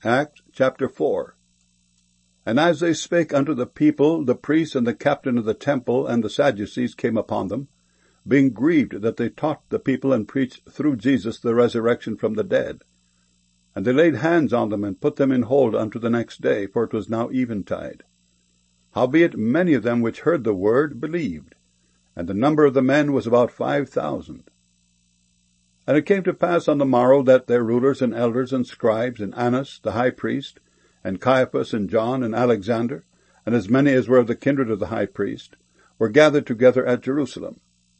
Acts chapter 4. And as they spake unto the people, the priests and the captain of the temple and the Sadducees came upon them, being grieved that they taught the people and preached through Jesus the resurrection from the dead. And they laid hands on them and put them in hold unto the next day, for it was now eventide. Howbeit many of them which heard the word believed, and the number of the men was about 5,000. And it came to pass on the morrow that their rulers and elders and scribes, and Annas the high priest, and Caiaphas, and John, and Alexander, and as many as were of the kindred of the high priest, were gathered together at Jerusalem.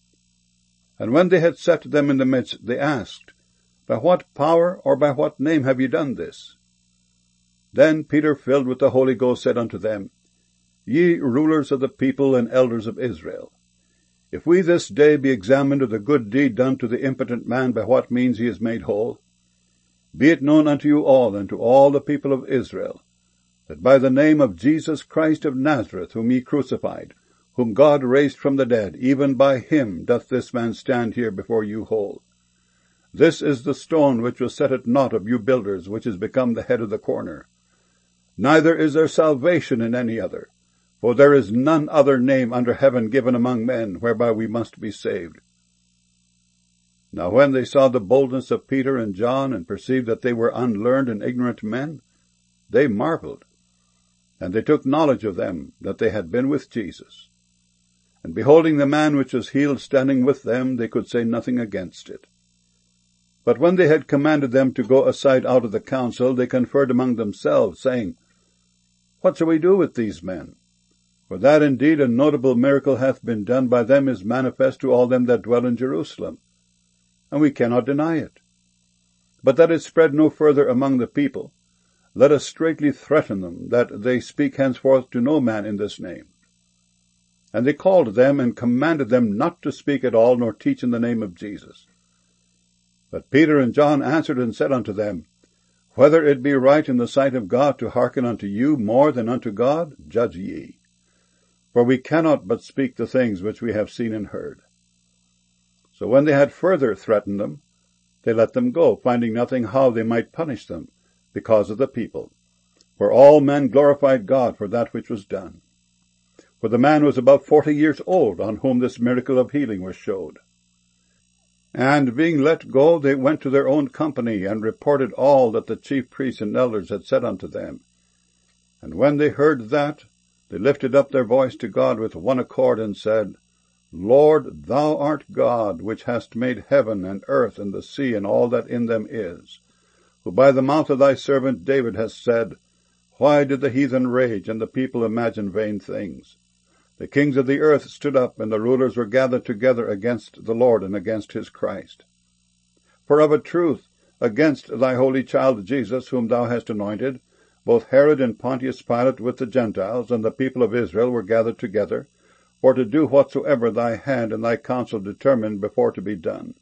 And when they had set them in the midst, they asked, By what power or by what name have ye done this? Then Peter, filled with the Holy Ghost, said unto them, Ye rulers of the people and elders of Israel, if we this day be examined of the good deed done to the impotent man by what means he is made whole, be it known unto you all and to all the people of Israel, that by the name of Jesus Christ of Nazareth, whom ye crucified, whom God raised from the dead, even by him doth this man stand here before you whole. This is the stone which was set at naught of you builders, which is become the head of the corner. Neither is there salvation in any other, for there is none other name under heaven given among men, whereby we must be saved. Now when they saw the boldness of Peter and John, and perceived that they were unlearned and ignorant men, they marveled, and they took knowledge of them, that they had been with Jesus. And beholding the man which was healed standing with them, they could say nothing against it. But when they had commanded them to go aside out of the council, they conferred among themselves, saying, What shall we do with these men? For that indeed a notable miracle hath been done by them is manifest to all them that dwell in Jerusalem, and we cannot deny it. But that it spread no further among the people, let us straitly threaten them, that they speak henceforth to no man in this name. And they called them, and commanded them not to speak at all, nor teach in the name of Jesus. But Peter and John answered and said unto them, Whether it be right in the sight of God to hearken unto you more than unto God, judge ye. For we cannot but speak the things which we have seen and heard. So when they had further threatened them, they let them go, finding nothing how they might punish them, because of the people. For all men glorified God for that which was done. For the man was about 40 years old, on whom this miracle of healing was showed. And being let go, they went to their own company, and reported all that the chief priests and elders had said unto them. And when they heard that, they lifted up their voice to God with one accord, and said, Lord, thou art God, which hast made heaven and earth and the sea and all that in them is, who by the mouth of thy servant David hast said, Why did the heathen rage, and the people imagine vain things? The kings of the earth stood up, and the rulers were gathered together against the Lord and against his Christ. For of a truth, against thy holy child Jesus, whom thou hast anointed, both Herod and Pontius Pilate with the Gentiles and the people of Israel were gathered together, for to do whatsoever thy hand and thy counsel determined before to be done.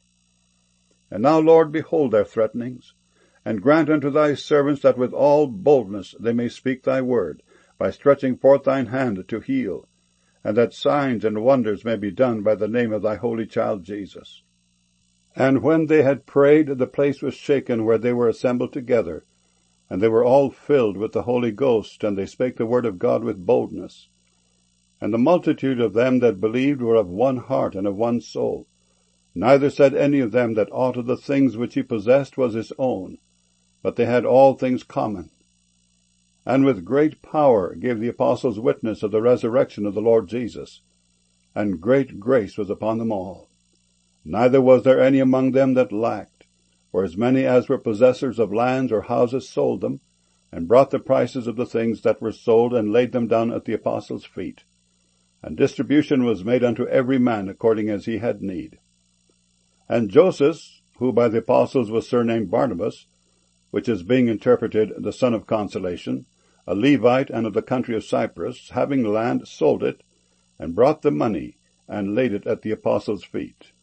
And now, Lord, behold their threatenings, and grant unto thy servants that with all boldness they may speak thy word, by stretching forth thine hand to heal, and that signs and wonders may be done by the name of thy holy child Jesus. And when they had prayed, the place was shaken where they were assembled together, and they were all filled with the Holy Ghost, and they spake the word of God with boldness. And the multitude of them that believed were of one heart and of one soul. Neither said any of them that aught of the things which he possessed was his own, but they had all things common. And with great power gave the apostles witness of the resurrection of the Lord Jesus, and great grace was upon them all. Neither was there any among them that lacked. For as many as were possessors of lands or houses sold them, and brought the prices of the things that were sold, and laid them down at the apostles' feet. And distribution was made unto every man according as he had need. And Joseph, who by the apostles was surnamed Barnabas, which is being interpreted the son of consolation, a Levite and of the country of Cyprus, having land, sold it, and brought the money, and laid it at the apostles' feet.